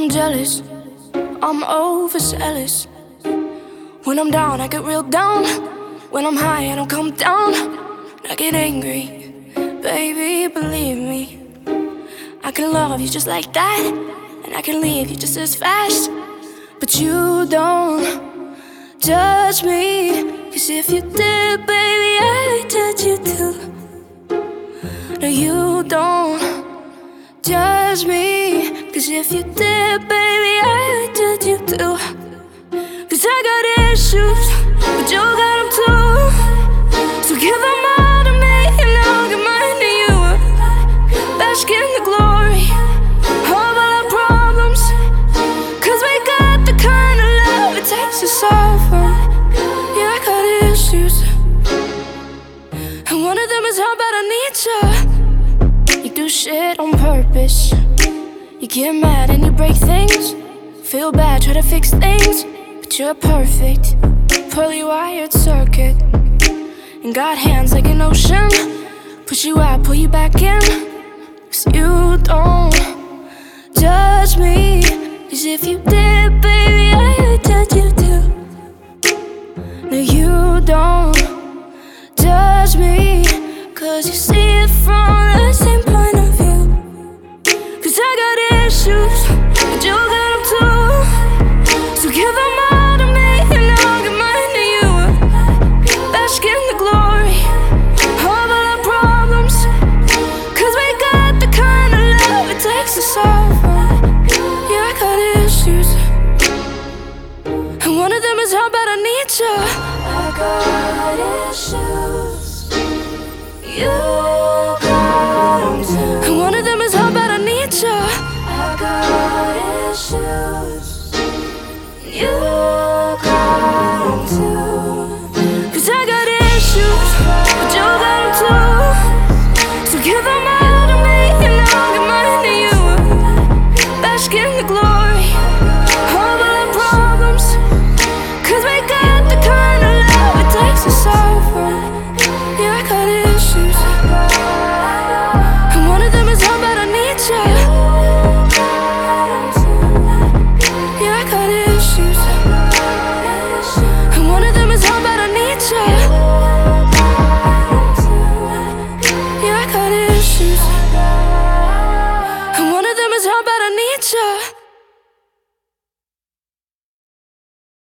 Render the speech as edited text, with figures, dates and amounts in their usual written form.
I'm jealous, I'm overzealous. When I'm down, I get real down. When I'm high, I don't come down. I get angry, baby, believe me. I can love you just like that, and I can leave you just as fast. But you don't judge me, 'cause if you did, baby, I'd judge you too. No, you don't judge me, 'cause if you did, baby, I'd judge you too. 'Cause I got issues, but you got them too. So give them all to me, and I'll give mine to you. Bask in the glory of all our problems, 'cause we got the kind of love it takes to solve them. Yeah, I got issues, and one of them is how bad I need you. You do shit on purpose. You get mad and you break things. Feel bad, try to fix things, but you're perfect, poorly wired circuit. And got hands like an ocean. Push you out, pull you back in. 'Cause you don't judge me, 'cause if you did, baby, I'd judge you too. No, you don't judge me, 'cause you see it from the same point of view. 'Cause I got issues, but you got them too. So give them all to me, and I'll give mine to you. Bask in the glory of all our problems, 'cause we got the kind of love it takes to solve them. Yeah, I got issues, and one of them is how bad I need you. I got issues. You